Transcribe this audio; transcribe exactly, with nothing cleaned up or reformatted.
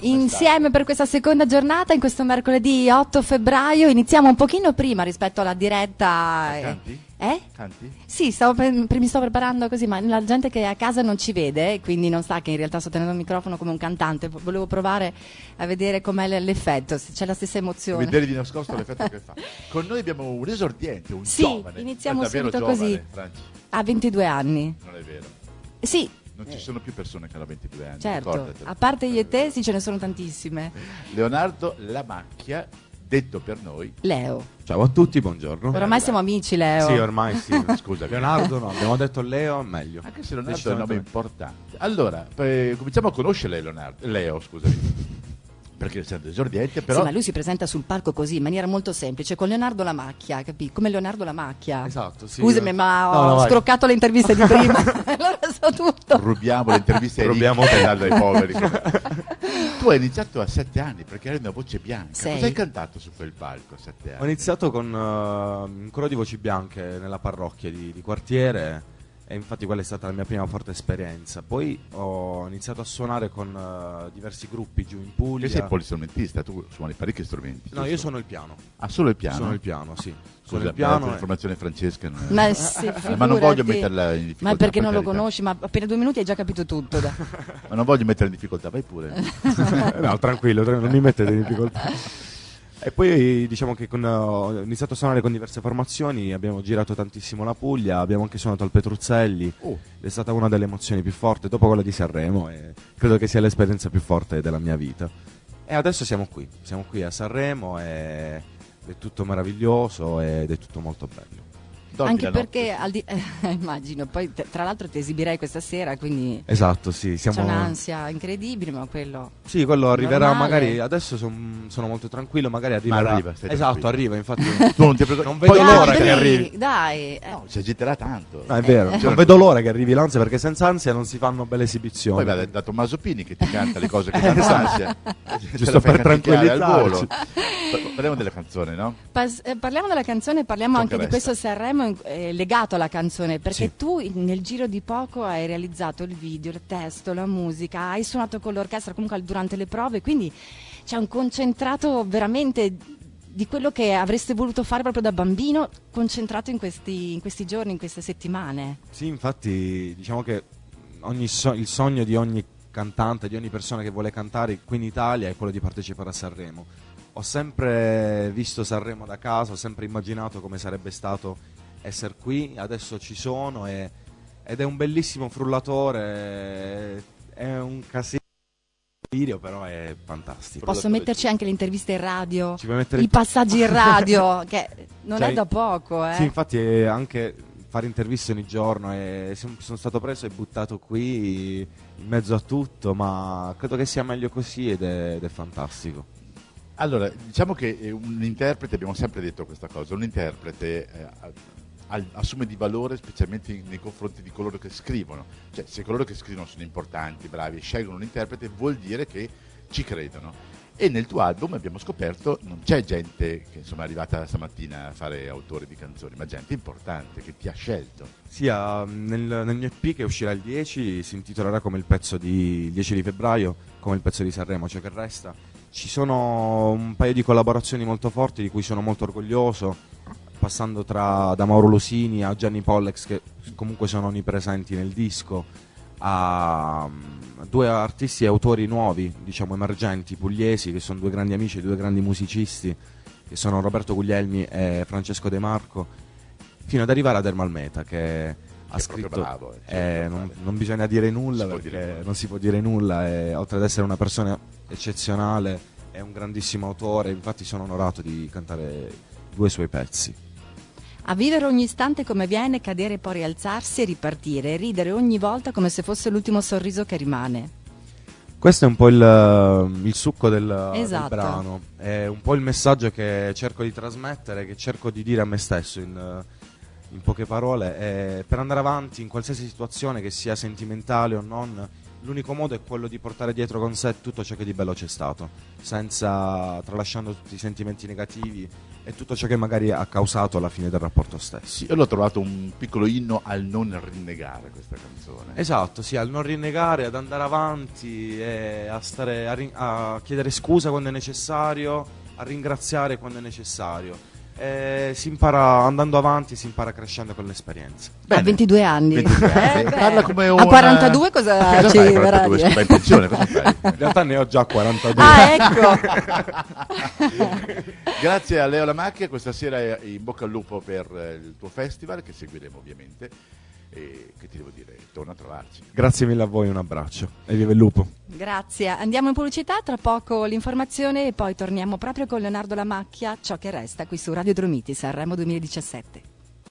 insieme per questa seconda giornata, in questo mercoledì otto febbraio. Iniziamo un pochino prima rispetto alla diretta. Canti? Eh? Canti? Sì, stavo pre- mi sto preparando così, ma la gente che a casa non ci vede, quindi non sa che in realtà sto tenendo il microfono come un cantante. Volevo provare a vedere com'è l- l'effetto, se c'è la stessa emozione. Vedere di nascosto l'effetto che fa. Con noi abbiamo un esordiente, un sì, giovane. iniziamo è davvero subito giovane, così. Franci. Ha ventidue anni. Non è vero. Sì. Non ci sono più persone che hanno ventidue anni. Certo, ricordatelo. a parte io e te, sì, ce ne sono tantissime. Leonardo Lamacchia, detto per noi Leo. Ciao a tutti, buongiorno. Ormai siamo amici, Leo. Sì, ormai sì. Scusa. Leonardo no, abbiamo detto Leo, meglio. Anche se Leonardo è un nome importante. Allora, eh, cominciamo a conoscere Leonardo. Leo, scusami. Perché essendo esordiente, però... Sì, ma lui si presenta sul palco così, in maniera molto semplice, con Leonardo Lamacchia, capì? Come Leonardo Lamacchia. Esatto, sì. Scusami, ma No, ho no, vai. scroccato le interviste di prima, allora so tutto. Rubiamo le interviste ai Rubiamo ricchi te. per darle ai poveri. Tu hai iniziato a sette anni perché hai una voce bianca. Sei. Cosa hai cantato su quel palco a sette Ho anni? iniziato con uh, un coro di voci bianche nella parrocchia di, di quartiere e infatti quella è stata la mia prima forte esperienza. Poi ho iniziato a suonare con uh, diversi gruppi giù in Puglia. Che sei polistrumentista, tu suoni parecchi strumenti. No, io suono il piano. Ah, solo il piano? Suono il piano, sì. Suono Scusa, il piano. per e- l'informazione francesca. non- Ma, sì, Eh, ma non voglio figurati. metterla in difficoltà. Ma perché per non lo carità. conosci? Ma appena due minuti hai già capito tutto. dai. Ma non voglio mettere in difficoltà, vai pure. No, tranquillo, tra- non mi mettete in difficoltà. E poi diciamo che con, uh, ho iniziato a suonare con diverse formazioni, abbiamo girato tantissimo la Puglia, abbiamo anche suonato al Petruzzelli, Oh. è stata una delle emozioni più forti dopo quella di Sanremo e credo che sia l'esperienza più forte della mia vita. E adesso siamo qui, siamo qui a Sanremo e è tutto meraviglioso ed è tutto molto bello. Dormi Anche la notte. perché, al di- eh, immagino, poi te- tra l'altro ti esibirei questa sera, quindi Esatto, sì, siamo... c'è un'ansia incredibile, ma quello... Sì, quello arriverà normale. magari, adesso son- sono molto tranquillo, magari arriverà. arriva, stai esatto, tranquillo. arriva, infatti. Tu non ti preoccupare. Non vedo Poi l'ora Lanza- che Dai, arrivi. Dai, eh. No, si agiterà tanto. No, è vero, Eh, non vedo l'ora che arrivi l'ansia perché senza ansia non si fanno belle esibizioni. Poi va da, da Tommaso Pini che ti canta le cose che danno ansia. Giusto per tranquillizzarci. Parliamo della canzone, no? Pas- eh, parliamo della canzone, parliamo Ciò anche che di resta. questo Sanremo in- eh, legato alla canzone, perché Sì. tu in- nel giro di poco hai realizzato il video, il testo, la musica, hai suonato con l'orchestra comunque al- durante le prove, quindi c'è un concentrato veramente di quello che avreste voluto fare proprio da bambino, concentrato in questi, in questi giorni, in queste settimane. Sì, infatti diciamo che ogni so- il sogno di ogni cantante, di ogni persona che vuole cantare qui in Italia è quello di partecipare a Sanremo. Ho sempre visto Sanremo da casa, ho sempre immaginato come sarebbe stato essere qui, adesso ci sono e- ed è un bellissimo frullatore, è un casino, però è fantastico. Posso metterci anche le interviste in radio, Ci puoi mettere i passaggi in radio, che non Cioè, è da poco, eh. Sì, infatti è anche fare interviste ogni giorno e son- sono stato preso e buttato qui in mezzo a tutto, ma credo che sia meglio così ed è, ed è fantastico. Allora, diciamo che eh, un interprete, abbiamo sempre detto questa cosa, un interprete eh, a- al- assume di valore specialmente in- nei confronti di coloro che scrivono. Cioè, se coloro che scrivono sono importanti, bravi, e scelgono un interprete, vuol dire che ci credono. E nel tuo album abbiamo scoperto non c'è gente che insomma è arrivata stamattina a fare autore di canzoni, ma gente importante che ti ha scelto. Sia nel, nel mio E P che uscirà il dieci, si intitolerà come il pezzo di il dieci di febbraio, come il pezzo di Sanremo, ciò che resta. Ci sono un paio di collaborazioni molto forti di cui sono molto orgoglioso, passando tra da Mauro Losini a Gianni Pollex, che comunque sono onnipresenti nel disco, a um, due artisti e autori nuovi, diciamo emergenti, pugliesi, che sono due grandi amici, due grandi musicisti, che sono Roberto Guglielmi e Francesco De Marco, fino ad arrivare ad Ermal Meta, che ha Che è scritto proprio bravo, eh, eh, certo, non, fare. non bisogna dire nulla Si può perché dire nulla. non si può dire nulla e, oltre ad essere una persona eccezionale è un grandissimo autore, infatti sono onorato di cantare due suoi pezzi. A vivere ogni istante come viene, cadere poi rialzarsi e ripartire, ridere ogni volta come se fosse l'ultimo sorriso che rimane. Questo è un po' il, il succo del, Esatto. del brano, è un po' il messaggio che cerco di trasmettere, che cerco di dire a me stesso in, in poche parole. E per andare avanti in qualsiasi situazione, che sia sentimentale o non, l'unico modo è quello di portare dietro con sé tutto ciò che di bello c'è stato, senza tralasciando tutti i sentimenti negativi e tutto ciò che magari ha causato la fine del rapporto stesso. Sì, io l'ho trovato un piccolo inno al non rinnegare questa canzone. Esatto, sì, al non rinnegare, ad andare avanti, e a, stare, a, rin- a chiedere scusa quando è necessario, a ringraziare quando è necessario. E si impara andando avanti, si impara crescendo con l'esperienza. A ventidue anni. ventidue anni. Eh, beh. Parla come un... A quarantadue cosa, cosa ci fai? verrà a quarantadue, dire? vai in pensione, cosa fai? In realtà ne ho già quarantadue. Ah, ecco. Grazie a Leo Lamacchia, questa sera in bocca al lupo per il tuo festival, che seguiremo ovviamente, e che ti devo dire, torna a trovarci. Grazie mille a voi, un abbraccio e viva il lupo. Grazie. Andiamo in pubblicità, tra poco l'informazione e poi torniamo proprio con Leonardo Lamacchia, ciò che resta qui su Radio Dolomiti, Sanremo duemiladiciassette.